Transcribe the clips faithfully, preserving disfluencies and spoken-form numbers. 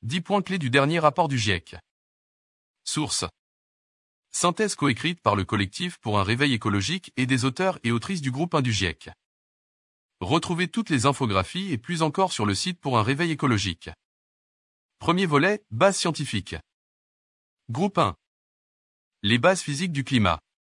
dix points clés du dernier rapport du GIEC. Source. Synthèse coécrite par le collectif pour un réveil écologique et des auteurs et autrices du groupe un du GIEC. Retrouvez toutes les infographies et plus encore sur le site pour un réveil écologique. Premier volet, base scientifique. Groupe un. Les bases physiques du climat.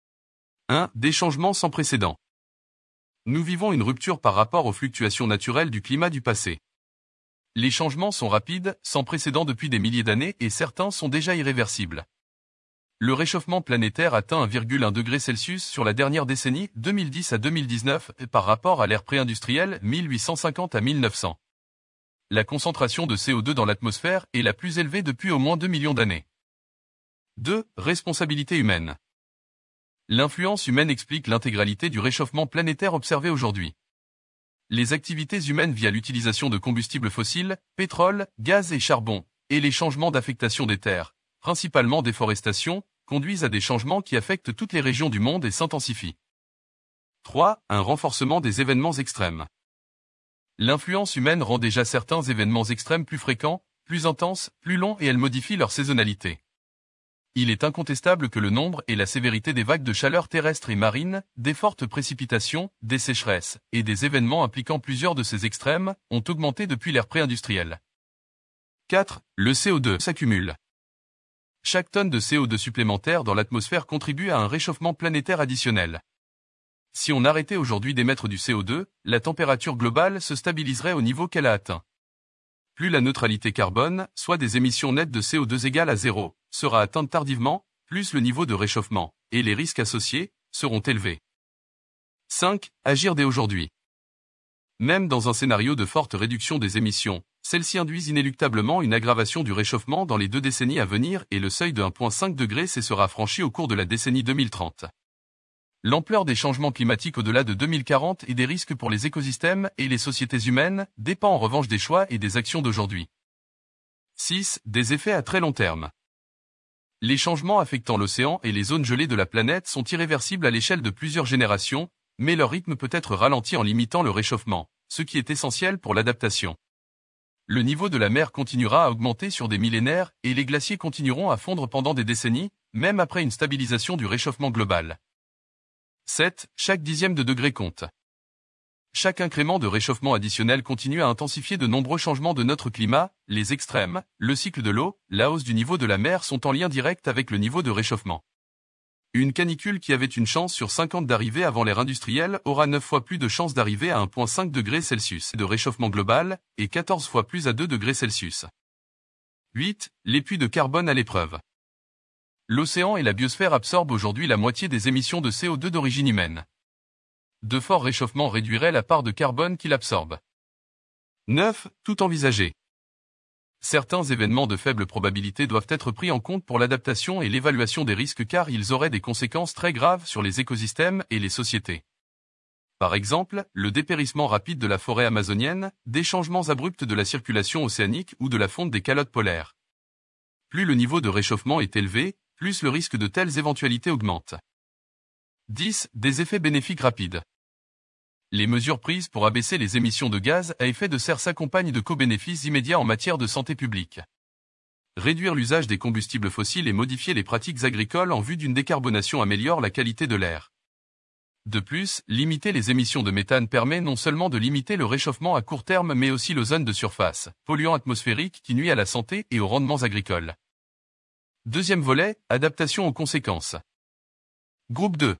un. Des changements sans précédent. Nous vivons une rupture par rapport aux fluctuations naturelles du climat du passé. Les changements sont rapides, sans précédent depuis des milliers d'années et certains sont déjà irréversibles. Le réchauffement planétaire atteint un virgule un degré Celsius sur la dernière décennie, deux mille dix à deux mille dix-neuf, par rapport à l'ère pré-industrielle, mille huit cent cinquante à mille neuf cents. La concentration de C O deux dans l'atmosphère est la plus élevée depuis au moins deux millions d'années. deux. Responsabilité humaine. L'influence humaine explique l'intégralité du réchauffement planétaire observé aujourd'hui. Les activités humaines via l'utilisation de combustibles fossiles, pétrole, gaz et charbon, et les changements d'affectation des terres, principalement déforestation, conduisent à des changements qui affectent toutes les régions du monde et s'intensifient. trois. Un renforcement des événements extrêmes. L'influence humaine rend déjà certains événements extrêmes plus fréquents, plus intenses, plus longs et elle modifie leur saisonnalité. Il est incontestable que le nombre et la sévérité des vagues de chaleur terrestre et marine, des fortes précipitations, des sécheresses, et des événements impliquant plusieurs de ces extrêmes, ont augmenté depuis l'ère pré-industrielle. quatre. Le C O deux s'accumule. Chaque tonne de C O deux supplémentaire dans l'atmosphère contribue à un réchauffement planétaire additionnel. Si on arrêtait aujourd'hui d'émettre du C O deux, la température globale se stabiliserait au niveau qu'elle a atteint. Plus la neutralité carbone, soit des émissions nettes de C O deux égales à zéro, sera atteinte tardivement, plus le niveau de réchauffement, et les risques associés, seront élevés. cinq. Agir dès aujourd'hui. Même dans un scénario de forte réduction des émissions, celles-ci induisent inéluctablement une aggravation du réchauffement dans les deux décennies à venir et le seuil de un virgule cinq degré C sera franchi au cours de la décennie deux mille trente. L'ampleur des changements climatiques au-delà de deux mille quarante et des risques pour les écosystèmes et les sociétés humaines dépend en revanche des choix et des actions d'aujourd'hui. six. Des effets à très long terme. Les changements affectant l'océan et les zones gelées de la planète sont irréversibles à l'échelle de plusieurs générations, mais leur rythme peut être ralenti en limitant le réchauffement, ce qui est essentiel pour l'adaptation. Le niveau de la mer continuera à augmenter sur des millénaires et les glaciers continueront à fondre pendant des décennies, même après une stabilisation du réchauffement global. sept. Chaque dixième de degré compte. Chaque incrément de réchauffement additionnel continue à intensifier de nombreux changements de notre climat, les extrêmes, le cycle de l'eau, la hausse du niveau de la mer sont en lien direct avec le niveau de réchauffement. Une canicule qui avait une chance sur cinquante d'arriver avant l'ère industrielle aura neuf fois plus de chances d'arriver à un virgule cinq degré Celsius de réchauffement global et quatorze fois plus à deux degrés Celsius. huit. Les puits de carbone à l'épreuve. L'océan et la biosphère absorbent aujourd'hui la moitié des émissions de C O deux d'origine humaine. De forts réchauffements réduiraient la part de carbone qu'il absorbe. neuf. Tout envisager. Certains événements de faible probabilité doivent être pris en compte pour l'adaptation et l'évaluation des risques car ils auraient des conséquences très graves sur les écosystèmes et les sociétés. Par exemple, le dépérissement rapide de la forêt amazonienne, des changements abrupts de la circulation océanique ou de la fonte des calottes polaires. Plus le niveau de réchauffement est élevé, plus le risque de telles éventualités augmente. dix. Des effets bénéfiques rapides. Les mesures prises pour abaisser les émissions de gaz à effet de serre s'accompagnent de co-bénéfices immédiats en matière de santé publique. Réduire l'usage des combustibles fossiles et modifier les pratiques agricoles en vue d'une décarbonation améliore la qualité de l'air. De plus, limiter les émissions de méthane permet non seulement de limiter le réchauffement à court terme mais aussi l'ozone de surface, polluant atmosphérique qui nuit à la santé et aux rendements agricoles. Deuxième volet, adaptation aux conséquences. Groupe deux.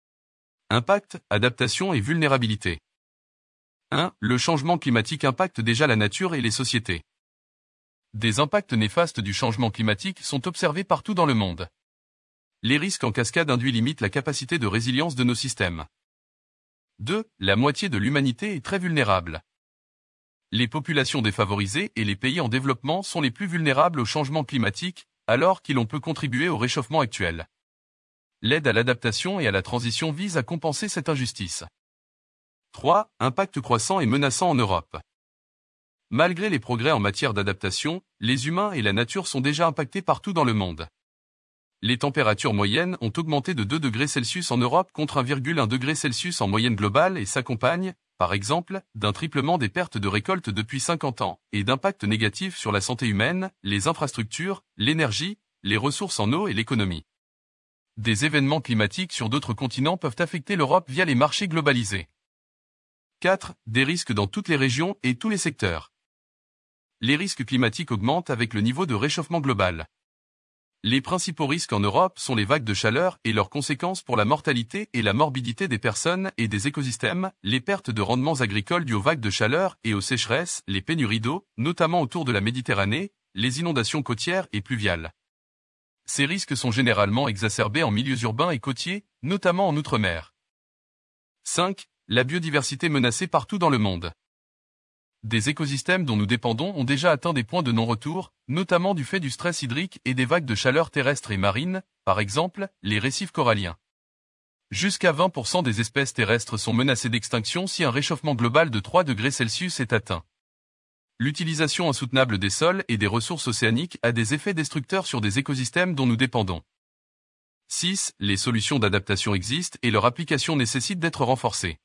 Impact, adaptation et vulnérabilité. un. Le changement climatique impacte déjà la nature et les sociétés. Des impacts néfastes du changement climatique sont observés partout dans le monde. Les risques en cascade induits limitent la capacité de résilience de nos systèmes. deux. La moitié de l'humanité est très vulnérable. Les populations défavorisées et les pays en développement sont les plus vulnérables au changement climatique, alors qu'ils peut contribuer au réchauffement actuel. L'aide à l'adaptation et à la transition vise à compenser cette injustice. trois. Impact croissant et menaçant en Europe. Malgré les progrès en matière d'adaptation, les humains et la nature sont déjà impactés partout dans le monde. Les températures moyennes ont augmenté de deux degrés Celsius en Europe contre un virgule un degré Celsius en moyenne globale et s'accompagnent, par exemple, d'un triplement des pertes de récolte depuis cinquante ans, et d'impacts négatifs sur la santé humaine, les infrastructures, l'énergie, les ressources en eau et l'économie. Des événements climatiques sur d'autres continents peuvent affecter l'Europe via les marchés globalisés. quatre. Des risques dans toutes les régions et tous les secteurs. Les risques climatiques augmentent avec le niveau de réchauffement global. Les principaux risques en Europe sont les vagues de chaleur et leurs conséquences pour la mortalité et la morbidité des personnes et des écosystèmes, les pertes de rendements agricoles dues aux vagues de chaleur et aux sécheresses, les pénuries d'eau, notamment autour de la Méditerranée, les inondations côtières et pluviales. Ces risques sont généralement exacerbés en milieux urbains et côtiers, notamment en Outre-mer. cinq. La biodiversité menacée partout dans le monde. Des écosystèmes dont nous dépendons ont déjà atteint des points de non-retour, notamment du fait du stress hydrique et des vagues de chaleur terrestres et marines, par exemple, les récifs coralliens. Jusqu'à vingt pour cent des espèces terrestres sont menacées d'extinction si un réchauffement global de trois degrés Celsius est atteint. L'utilisation insoutenable des sols et des ressources océaniques a des effets destructeurs sur des écosystèmes dont nous dépendons. six. Les solutions d'adaptation existent et leur application nécessite d'être renforcée.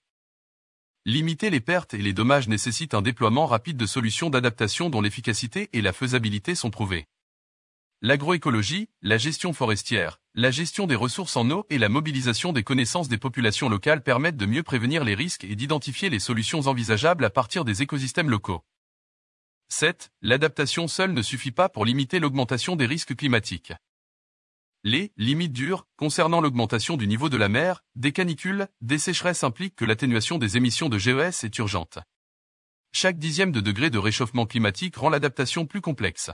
Limiter les pertes et les dommages nécessite un déploiement rapide de solutions d'adaptation dont l'efficacité et la faisabilité sont prouvées. L'agroécologie, la gestion forestière, la gestion des ressources en eau et la mobilisation des connaissances des populations locales permettent de mieux prévenir les risques et d'identifier les solutions envisageables à partir des écosystèmes locaux. sept. L'adaptation seule ne suffit pas pour limiter l'augmentation des risques climatiques. Les limites dures, concernant l'augmentation du niveau de la mer, des canicules, des sécheresses impliquent que l'atténuation des émissions de G E S est urgente. Chaque dixième de degré de réchauffement climatique rend l'adaptation plus complexe.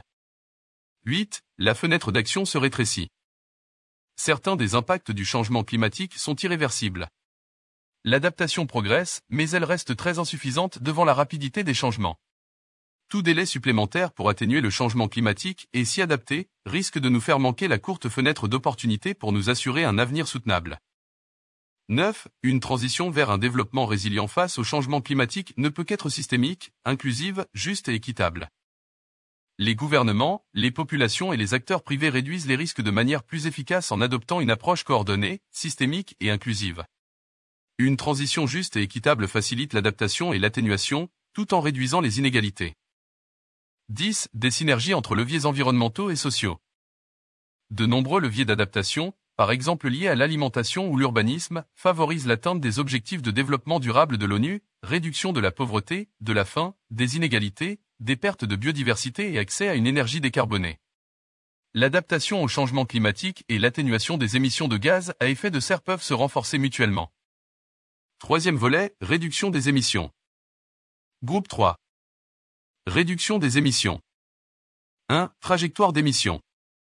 huit. La fenêtre d'action se rétrécit. Certains des impacts du changement climatique sont irréversibles. L'adaptation progresse, mais elle reste très insuffisante devant la rapidité des changements. Tout délai supplémentaire pour atténuer le changement climatique et s'y adapter risque de nous faire manquer la courte fenêtre d'opportunité pour nous assurer un avenir soutenable. neuf. Une transition vers un développement résilient face au changement climatique ne peut qu'être systémique, inclusive, juste et équitable. Les gouvernements, les populations et les acteurs privés réduisent les risques de manière plus efficace en adoptant une approche coordonnée, systémique et inclusive. Une transition juste et équitable facilite l'adaptation et l'atténuation, tout en réduisant les inégalités. dix. Des synergies entre leviers environnementaux et sociaux. De nombreux leviers d'adaptation, par exemple liés à l'alimentation ou l'urbanisme, favorisent l'atteinte des objectifs de développement durable de l'ONU, réduction de la pauvreté, de la faim, des inégalités, des pertes de biodiversité et accès à une énergie décarbonée. L'adaptation au changement climatique et l'atténuation des émissions de gaz à effet de serre peuvent se renforcer mutuellement. Troisième volet, réduction des émissions. Groupe trois. Réduction des émissions. un. Trajectoire d'émissions.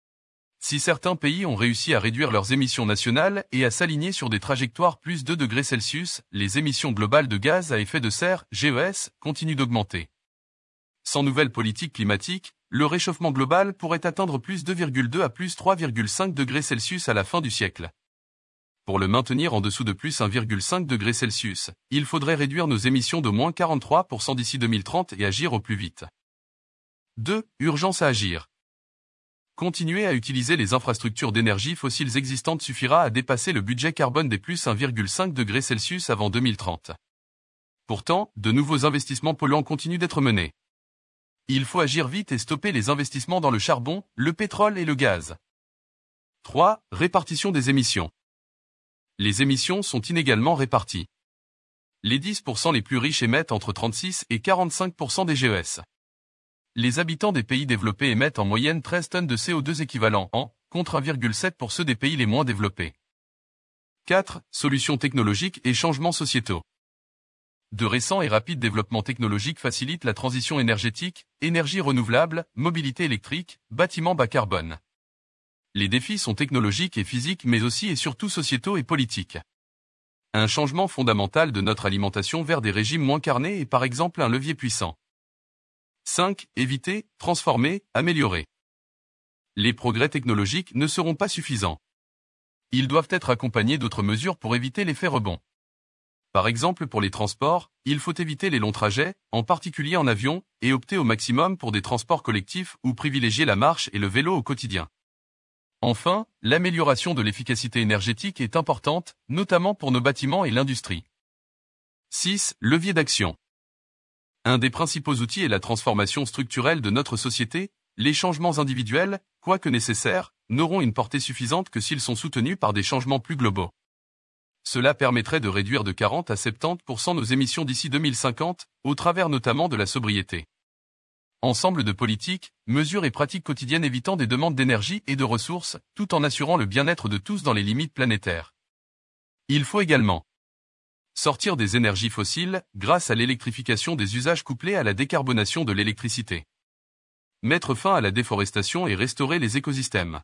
Si certains pays ont réussi à réduire leurs émissions nationales et à s'aligner sur des trajectoires plus deux degrés Celsius, les émissions globales de gaz à effet de serre, G E S, continuent d'augmenter. Sans nouvelle politique climatique, le réchauffement global pourrait atteindre plus deux virgule deux à plus trois virgule cinq degrés Celsius à la fin du siècle. Pour le maintenir en dessous de plus un virgule cinq degrés Celsius, il faudrait réduire nos émissions de moins quarante-trois pour cent d'ici deux mille trente et agir au plus vite. deux. Urgence à agir. Continuer à utiliser les infrastructures d'énergie fossiles existantes suffira à dépasser le budget carbone des plus un virgule cinq degrés Celsius avant deux mille trente. Pourtant, de nouveaux investissements polluants continuent d'être menés. Il faut agir vite et stopper les investissements dans le charbon, le pétrole et le gaz. trois. Répartition des émissions. Les émissions sont inégalement réparties. Les dix pour cent les plus riches émettent entre trente-six et quarante-cinq pour cent des G E S. Les habitants des pays développés émettent en moyenne treize tonnes de C O deux équivalent an, contre un virgule sept pour ceux des pays les moins développés. quatre. Solutions technologiques et changements sociétaux. De récents et rapides développements technologiques facilitent la transition énergétique, énergie renouvelable, mobilité électrique, bâtiments bas carbone. Les défis sont technologiques et physiques mais aussi et surtout sociétaux et politiques. Un changement fondamental de notre alimentation vers des régimes moins carnés est par exemple un levier puissant. cinq. Éviter, transformer, améliorer. Les progrès technologiques ne seront pas suffisants. Ils doivent être accompagnés d'autres mesures pour éviter l'effet rebond. Par exemple pour les transports, il faut éviter les longs trajets, en particulier en avion, et opter au maximum pour des transports collectifs ou privilégier la marche et le vélo au quotidien. Enfin, l'amélioration de l'efficacité énergétique est importante, notamment pour nos bâtiments et l'industrie. six. Levier d'action. Un des principaux outils est la transformation structurelle de notre société. Les changements individuels, quoique nécessaires, n'auront une portée suffisante que s'ils sont soutenus par des changements plus globaux. Cela permettrait de réduire de quarante à soixante-dix pour cent nos émissions d'ici deux mille cinquante, au travers notamment de la sobriété. Ensemble de politiques, mesures et pratiques quotidiennes évitant des demandes d'énergie et de ressources, tout en assurant le bien-être de tous dans les limites planétaires. Il faut également sortir des énergies fossiles, grâce à l'électrification des usages couplés à la décarbonation de l'électricité. Mettre fin à la déforestation et restaurer les écosystèmes.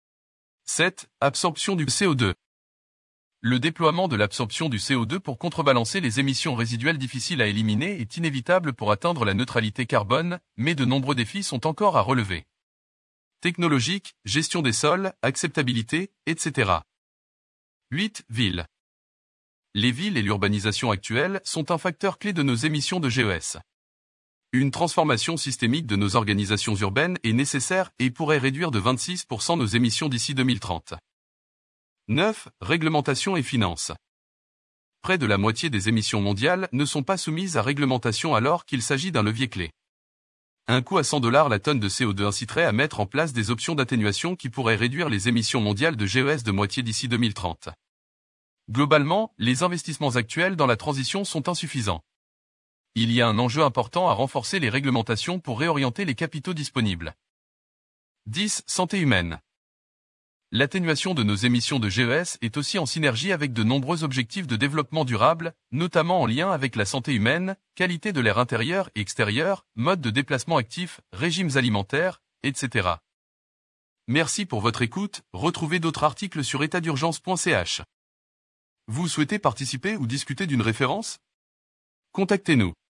sept. Absorption du C O deux. Le déploiement de l'absorption du C O deux pour contrebalancer les émissions résiduelles difficiles à éliminer est inévitable pour atteindre la neutralité carbone, mais de nombreux défis sont encore à relever. Technologique, gestion des sols, acceptabilité, et cetera. huit. Villes. Les villes et l'urbanisation actuelle sont un facteur clé de nos émissions de G E S. Une transformation systémique de nos organisations urbaines est nécessaire et pourrait réduire de vingt-six pour cent nos émissions d'ici deux mille trente. neuf. Réglementation et finances. Près de la moitié des émissions mondiales ne sont pas soumises à réglementation alors qu'il s'agit d'un levier clé. Un coût à cent dollars la tonne de C O deux inciterait à mettre en place des options d'atténuation qui pourraient réduire les émissions mondiales de G E S de moitié d'ici deux mille trente. Globalement, les investissements actuels dans la transition sont insuffisants. Il y a un enjeu important à renforcer les réglementations pour réorienter les capitaux disponibles. dix. Santé humaine. L'atténuation de nos émissions de G E S est aussi en synergie avec de nombreux objectifs de développement durable, notamment en lien avec la santé humaine, qualité de l'air intérieur et extérieur, mode de déplacement actif, régimes alimentaires, et cetera. Merci pour votre écoute, retrouvez d'autres articles sur état d'urgence point c h. Vous souhaitez participer ou discuter d'une référence ? Contactez-nous.